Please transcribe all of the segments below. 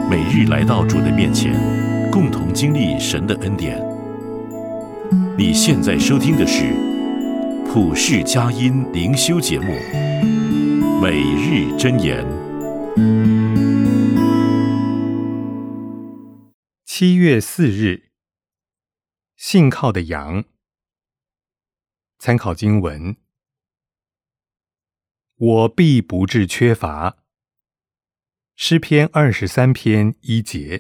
每日来到主的面前，共同经历神的恩典。你现在收听的是普世佳音灵修节目，每日箴言。 7月4日，信靠的羊。参考经文：我必不致缺乏。诗篇23篇1节。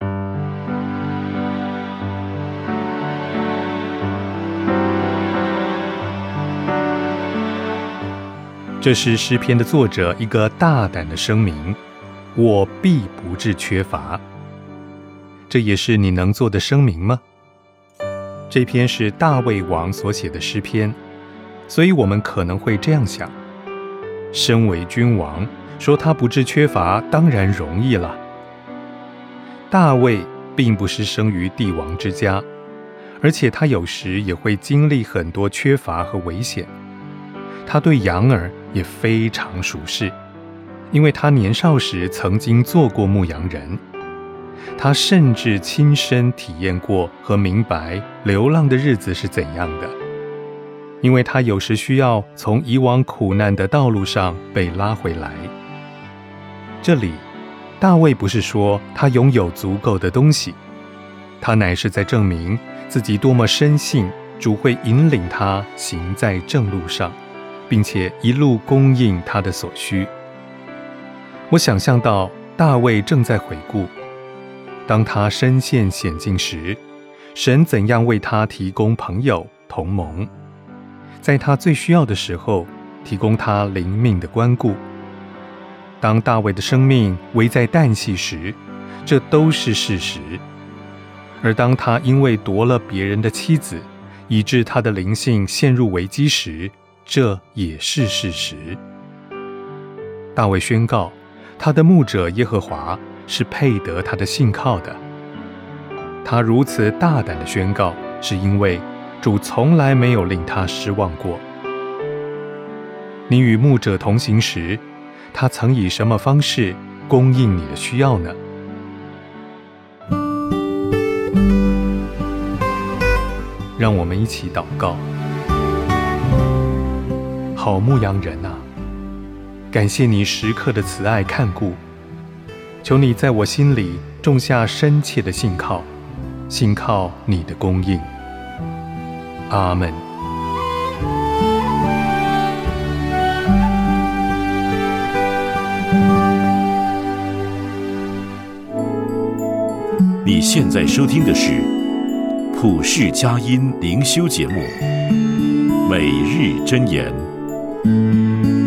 这是诗篇的作者一个大胆的声明：我必不致缺乏。这也是你能做的声明吗？这篇是大卫王所写的诗篇，所以我们可能会这样想：身为君王，说他不致缺乏，当然容易了。大卫并不是生于帝王之家，而且他有时也会经历很多缺乏和危险。他对羊儿也非常熟识，因为他年少时曾经做过牧羊人。他甚至亲身体验过和明白流浪的日子是怎样的，因为他有时需要从以往苦难的道路上被拉回来。这里，大卫不是说他拥有足够的东西，他乃是在证明自己多么深信主会引领他行在正路上，并且一路供应他的所需。我想象到大卫正在回顾，当他身陷险境时，神怎样为他提供朋友同盟，在他最需要的时候提供他灵命的关顾。当大卫的生命危在旦夕时，这都是事实；而当他因为夺了别人的妻子，以致他的灵性陷入危机时，这也是事实。大卫宣告，他的牧者耶和华是配得他的信靠的。他如此大胆的宣告，是因为主从来没有令他失望过。你与牧者同行时，他曾以什么方式供应你的需要呢？让我们一起祷告。好牧羊人啊，感谢你时刻的慈爱看顾，求你在我心里种下深切的信靠，信靠你的供应。阿们。 你现在收听的是普世佳音灵修节目，每日箴言。